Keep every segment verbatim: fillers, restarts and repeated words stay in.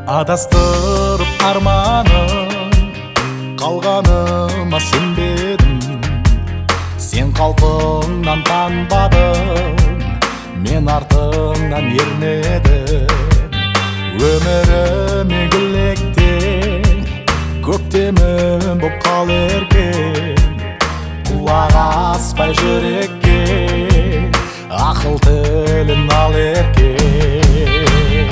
Адастырып арманым, қалғаныма сенбедім. Сен қалпыңнан танбадың, мен артыңнан ермедім. Өміріме гүлектен, көктемім боп қал еркен. Құлақ аспай жүрекке, ақыл тілін ал еркен.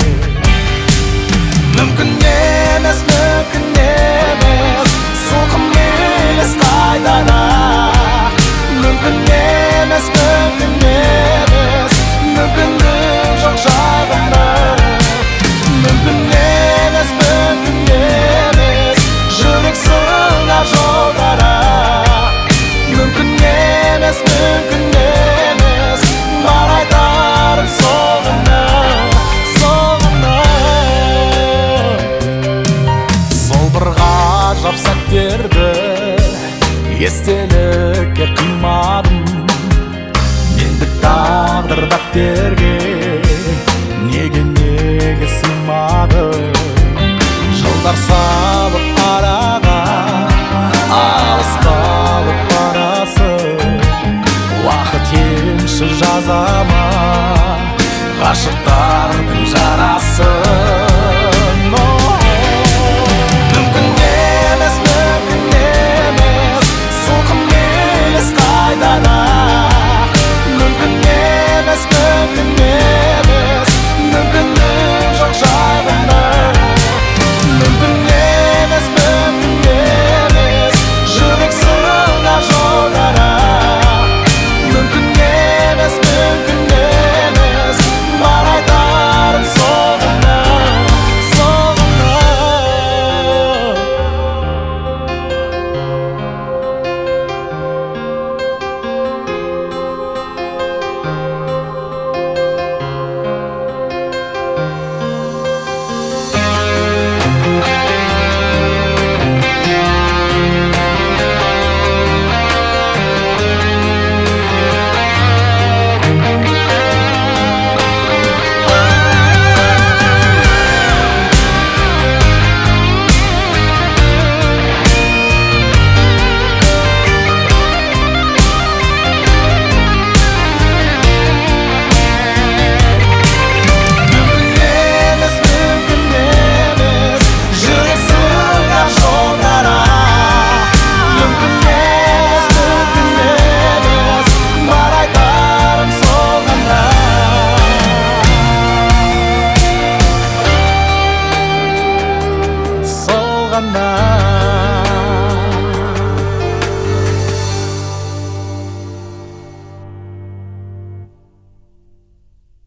Мүмкін емес, мүмкін емес, солқын елес қайдан ақ. Мүмкін емес, мүмкін емес, мүмкіндік жоқ жағында. Мүмкін емес, мүмкін емес, жүрек сыңар жолдара. Мүмкін емес, мүмкін емес, бар айтарым сол ғана, сол ғана. Сол бір ғажап сәттерді естелікке қимадым. Мендік тағдыр дәптерге